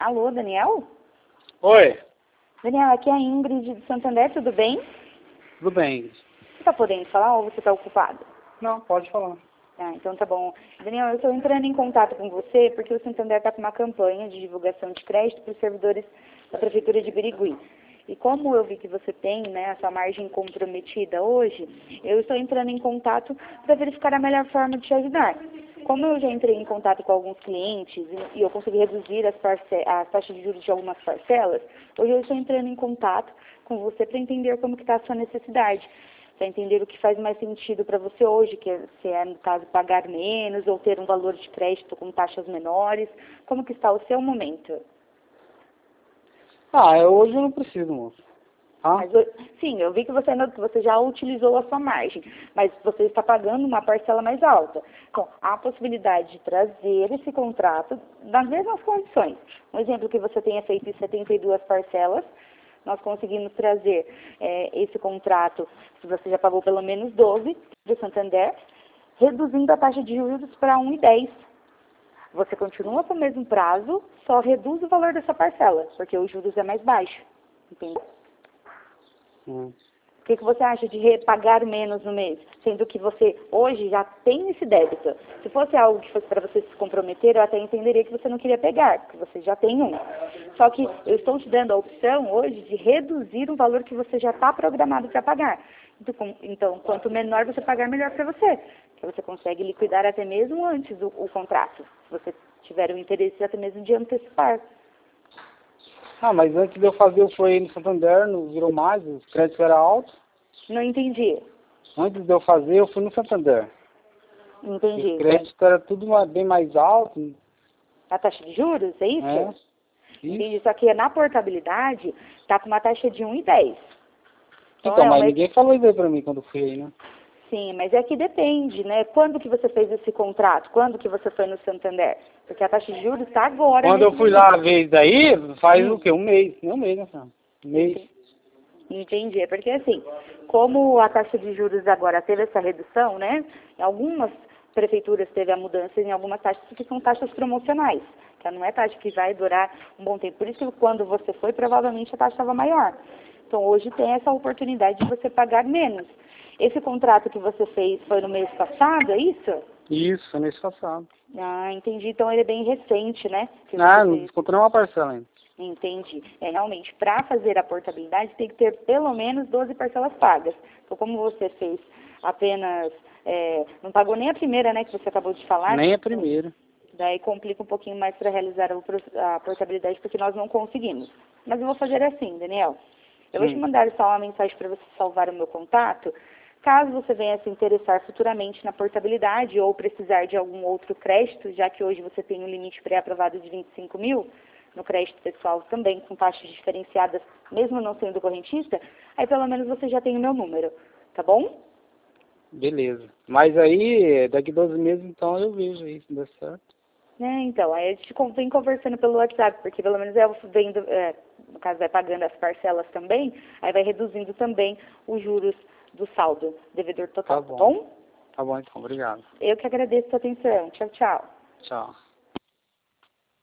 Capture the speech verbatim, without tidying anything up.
Alô, Daniel? Oi, Daniel, aqui é a Ingrid de Santander, tudo bem? tudo bem? Você está podendo falar ou você está ocupado? Não, pode falar. Ah, então tá bom. Daniel, eu estou entrando em contato com você porque o Santander está com uma campanha de divulgação de crédito para os servidores da Prefeitura de Birigui. E como eu vi que você tem, né, a sua margem comprometida hoje, eu estou entrando em contato para verificar a melhor forma de te ajudar. Como eu já entrei em contato com alguns clientes e e eu consegui reduzir as, parce- as taxas de juros de algumas parcelas, hoje eu estou entrando em contato com você para entender como que está a sua necessidade, para entender o que faz mais sentido para você hoje, que é, se é, no caso, pagar menos ou ter um valor de crédito com taxas menores, como que está o seu momento? Ah, eu, hoje eu não preciso, moço. Tá? Mas, eu- sim, eu vi que você, não- que você já utilizou a sua margem, mas você está pagando uma parcela mais alta. Então, há a possibilidade de trazer esse contrato nas mesmas condições. Um exemplo que você tenha feito em setenta e duas parcelas, nós conseguimos trazer eh, esse contrato, se você já pagou pelo menos doze, do Santander, reduzindo a taxa de juros para um vírgula dez. Você continua com o mesmo prazo, só reduz o valor dessa parcela, porque os juros é mais baixo. Entende? Hum. O que, que você acha de repagar menos no mês, sendo que você hoje já tem esse débito? Se fosse algo que fosse para você se comprometer, eu até entenderia que você não queria pegar, porque você já tem um. Só que eu estou te dando a opção hoje de reduzir um valor que você já está programado para pagar. Então, com- então, quanto menor você pagar, melhor para você. Porque você consegue liquidar até mesmo antes o, o contrato, se você tiver o interesse até mesmo de antecipar. Ah, mas antes de eu fazer, eu fui no Santander, não virou mais, os créditos eram altos. Não entendi. Antes de eu fazer, eu fui no Santander. Entendi. Os créditos eram tudo ma- bem mais altos, A taxa de juros, é isso? né? Entendi. Isso. Só que na portabilidade está com uma taxa de um vírgula dez. Então, Então, é mas uma... ninguém falou isso aí pra mim quando eu fui aí, né? Sim, mas é que depende, né? Quando que você fez esse contrato? Quando que você foi no Santander? Porque a taxa de juros está agora. Quando eu nesse fui momento. lá a vez daí, faz Hum. o quê? Um mês. Nem um mês, né, Fran? Um mês. Entendi. É porque assim, como a taxa de juros agora teve essa redução, né? Em algumas prefeituras teve a mudança em algumas taxas que são taxas promocionais, que não é taxa que vai durar um bom tempo. Por isso que quando você foi, provavelmente a taxa estava maior. Então hoje tem essa oportunidade de você pagar menos. Esse contrato que você fez foi no mês passado, é isso? Isso, mês passado. Ah, entendi. Então ele é bem recente, né? Que você Ah, não fez. descontou nenhuma parcela ainda. Entendi. É, realmente, para fazer a portabilidade, tem que ter pelo menos doze parcelas pagas. Então, como você fez apenas, é, não pagou nem a primeira, né, que você acabou de falar. Nem a primeira. Daí complica um pouquinho mais para realizar o pro- a portabilidade, porque nós não conseguimos. Mas eu vou fazer assim, Daniel. Eu vou te Hum. mandar só uma mensagem para você salvar o meu contato. Caso você venha se interessar futuramente na portabilidade ou precisar de algum outro crédito, já que hoje você tem um limite pré-aprovado de vinte e cinco mil, no crédito pessoal também, com taxas diferenciadas, mesmo não sendo correntista, aí pelo menos você já tem o meu número, tá bom? Beleza. Mas aí, daqui doze meses, então, eu vejo aí se dá certo. É, então, aí a gente con- vem conversando pelo WhatsApp, porque pelo menos eu vendo, é, no caso vai pagando as parcelas também, aí vai reduzindo também os juros do saldo, devedor total, Tá tá bom. bom? Tá bom, então. Obrigado. Eu que agradeço a sua atenção. Tchau, tchau. Tchau.